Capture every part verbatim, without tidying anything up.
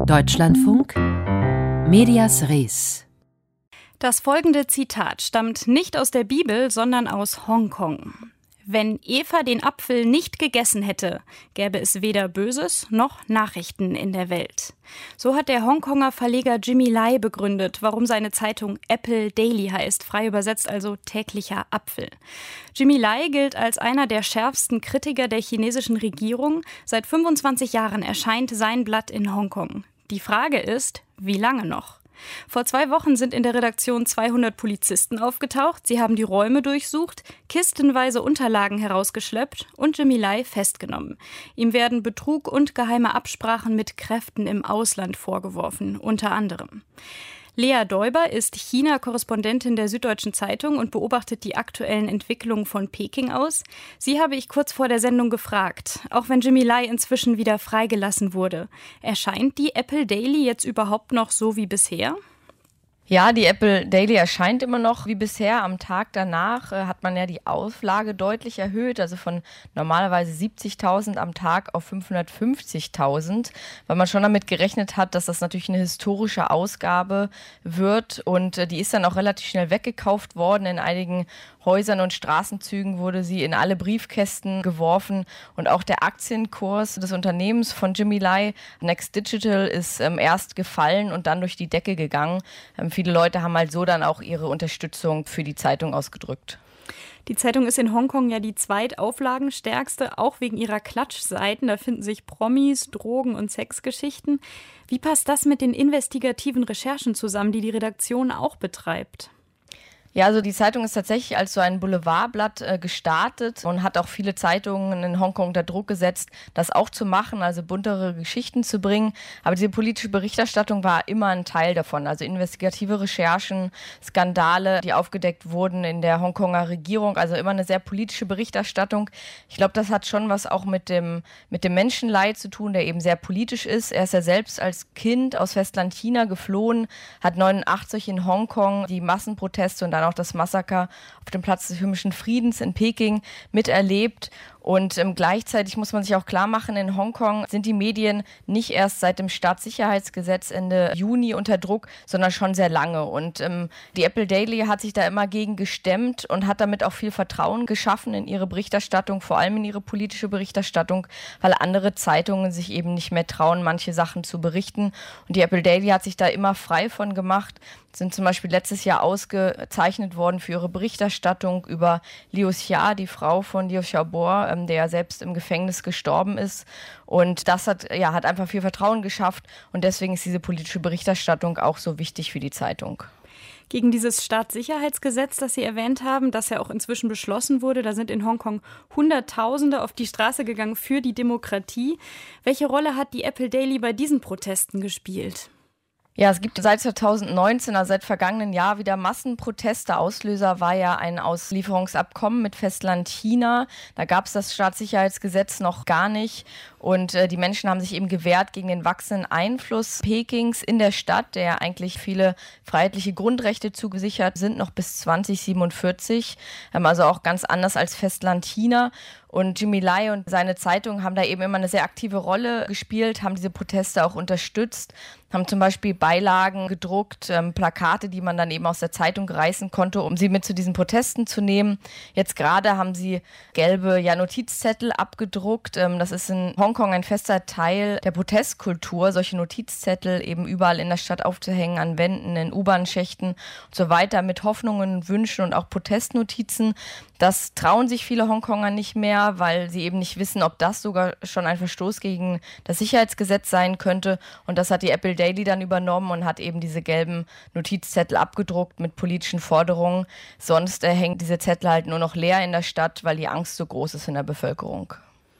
Deutschlandfunk Medias Res. Das folgende Zitat stammt nicht aus der Bibel, sondern aus Hongkong. Wenn Eva den Apfel nicht gegessen hätte, gäbe es weder Böses noch Nachrichten in der Welt. So hat der Hongkonger Verleger Jimmy Lai begründet, warum seine Zeitung Apple Daily heißt, frei übersetzt also täglicher Apfel. Jimmy Lai gilt als einer der schärfsten Kritiker der chinesischen Regierung. Seit fünfundzwanzig Jahren erscheint sein Blatt in Hongkong. Die Frage ist, wie lange noch? Vor zwei Wochen sind in der Redaktion zweihundert Polizisten aufgetaucht. Sie haben die Räume durchsucht, kistenweise Unterlagen herausgeschleppt und Jimmy Lai festgenommen. Ihm werden Betrug und geheime Absprachen mit Kräften im Ausland vorgeworfen, unter anderem. Lea Däuber ist China-Korrespondentin der Süddeutschen Zeitung und beobachtet die aktuellen Entwicklungen von Peking aus. Sie habe ich kurz vor der Sendung gefragt, auch wenn Jimmy Lai inzwischen wieder freigelassen wurde. Erscheint die Apple Daily jetzt überhaupt noch so wie bisher? Ja, die Apple Daily erscheint immer noch wie bisher. Am Tag danach äh, hat man ja die Auflage deutlich erhöht, also von normalerweise siebzigtausend am Tag auf fünfhundertfünfzigtausend, weil man schon damit gerechnet hat, dass das natürlich eine historische Ausgabe wird und äh, die ist dann auch relativ schnell weggekauft worden. In einigen Häusern und Straßenzügen wurde sie in alle Briefkästen geworfen und auch der Aktienkurs des Unternehmens von Jimmy Lai, Next Digital, ist ähm, erst gefallen und dann durch die Decke gegangen. Ähm, viele Leute haben halt so dann auch ihre Unterstützung für die Zeitung ausgedrückt. Die Zeitung ist in Hongkong ja die zweitauflagenstärkste, auch wegen ihrer Klatschseiten. Da finden sich Promis, Drogen- und Sexgeschichten. Wie passt das mit den investigativen Recherchen zusammen, die die Redaktion auch betreibt? Ja, also die Zeitung ist tatsächlich als so ein Boulevardblatt äh, gestartet und hat auch viele Zeitungen in Hongkong unter Druck gesetzt, das auch zu machen, also buntere Geschichten zu bringen. Aber diese politische Berichterstattung war immer ein Teil davon, also investigative Recherchen, Skandale, die aufgedeckt wurden in der Hongkonger Regierung, also immer eine sehr politische Berichterstattung. Ich glaube, das hat schon was auch mit dem, mit dem Menschenleid zu tun, der eben sehr politisch ist. Er ist ja selbst als Kind aus Festland China geflohen, hat neunundachtzig in Hongkong die Massenproteste und dann auch das Massaker auf dem Platz des Himmlischen Friedens in Peking miterlebt. Und ähm, gleichzeitig muss man sich auch klar machen, in Hongkong sind die Medien nicht erst seit dem Staatssicherheitsgesetz Ende Juni unter Druck, sondern schon sehr lange. Und ähm, die Apple Daily hat sich da immer gegen gestemmt und hat damit auch viel Vertrauen geschaffen in ihre Berichterstattung, vor allem in ihre politische Berichterstattung, weil andere Zeitungen sich eben nicht mehr trauen, manche Sachen zu berichten. Und die Apple Daily hat sich da immer frei von gemacht, sind zum Beispiel letztes Jahr ausgezeichnet worden für ihre Berichterstattung über Liu Xia, die Frau von Liu Xiaobo, ähm, der ja selbst im Gefängnis gestorben ist. Und das hat, ja, hat einfach viel Vertrauen geschafft und deswegen ist diese politische Berichterstattung auch so wichtig für die Zeitung. Gegen dieses Staatssicherheitsgesetz, das Sie erwähnt haben, das ja auch inzwischen beschlossen wurde, da sind in Hongkong Hunderttausende auf die Straße gegangen für die Demokratie. Welche Rolle hat die Apple Daily bei diesen Protesten gespielt? Ja, es gibt seit zweitausendneunzehn, also seit vergangenen Jahr, wieder Massenproteste. Auslöser war ja ein Auslieferungsabkommen mit Festland China. Da gab es das Staatssicherheitsgesetz noch gar nicht. Und äh, die Menschen haben sich eben gewehrt gegen den wachsenden Einfluss Pekings in der Stadt, der eigentlich viele freiheitliche Grundrechte zugesichert sind, noch bis zwanzig siebenundvierzig. Ähm, also auch ganz anders als Festland China. Und Jimmy Lai und seine Zeitung haben da eben immer eine sehr aktive Rolle gespielt, haben diese Proteste auch unterstützt, haben zum Beispiel Beilagen gedruckt, ähm, Plakate, die man dann eben aus der Zeitung reißen konnte, um sie mit zu diesen Protesten zu nehmen. Jetzt gerade haben sie gelbe ja, Notizzettel abgedruckt. Ähm, das ist in Hongkong ein fester Teil der Protestkultur, solche Notizzettel eben überall in der Stadt aufzuhängen, an Wänden, in U-Bahn-Schächten und so weiter, mit Hoffnungen, Wünschen und auch Protestnotizen. Das trauen sich viele Hongkonger nicht mehr, weil sie eben nicht wissen, ob das sogar schon ein Verstoß gegen das Sicherheitsgesetz sein könnte. Und das hat die Apple Daily dann übernommen und hat eben diese gelben Notizzettel abgedruckt mit politischen Forderungen. Sonst äh, hängen diese Zettel halt nur noch leer in der Stadt, weil die Angst so groß ist in der Bevölkerung.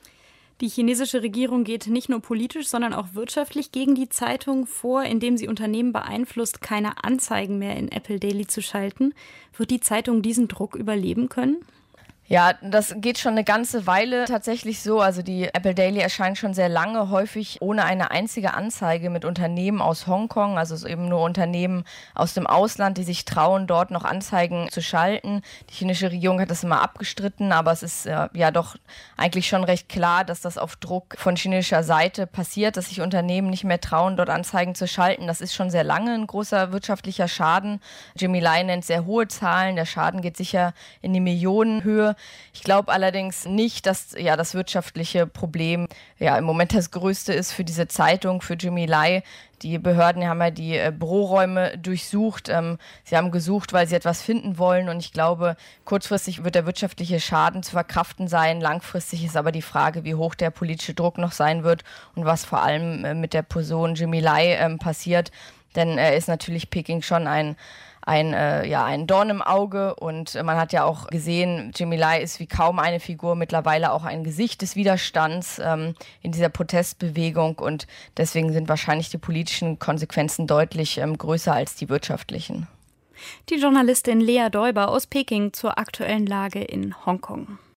Die chinesische Regierung geht nicht nur politisch, sondern auch wirtschaftlich gegen die Zeitung vor, indem sie Unternehmen beeinflusst, keine Anzeigen mehr in Apple Daily zu schalten. Wird die Zeitung diesen Druck überleben können? Ja, das geht schon eine ganze Weile tatsächlich so. Also die Apple Daily erscheint schon sehr lange, häufig ohne eine einzige Anzeige mit Unternehmen aus Hongkong. Also es ist eben nur Unternehmen aus dem Ausland, die sich trauen, dort noch Anzeigen zu schalten. Die chinesische Regierung hat das immer abgestritten, aber es ist äh, ja doch eigentlich schon recht klar, dass das auf Druck von chinesischer Seite passiert, dass sich Unternehmen nicht mehr trauen, dort Anzeigen zu schalten. Das ist schon sehr lange ein großer wirtschaftlicher Schaden. Jimmy Lai nennt sehr hohe Zahlen. Der Schaden geht sicher in die Millionenhöhe. Ich glaube allerdings nicht, dass ja das wirtschaftliche Problem ja im Moment das größte ist für diese Zeitung, für Jimmy Lai. Die Behörden haben ja die äh, Büroräume durchsucht. Ähm, sie haben gesucht, weil sie etwas finden wollen. Und ich glaube, kurzfristig wird der wirtschaftliche Schaden zu verkraften sein. Langfristig ist aber die Frage, wie hoch der politische Druck noch sein wird und was vor allem äh, mit der Person Jimmy Lai äh, passiert. Denn er ist natürlich Peking schon ein ein, äh, ja, ein Dorn im Auge und man hat ja auch gesehen, Jimmy Lai ist wie kaum eine Figur mittlerweile auch ein Gesicht des Widerstands ähm, in dieser Protestbewegung und deswegen sind wahrscheinlich die politischen Konsequenzen deutlich ähm, größer als die wirtschaftlichen. Die Journalistin Lea Däuber aus Peking zur aktuellen Lage in Hongkong.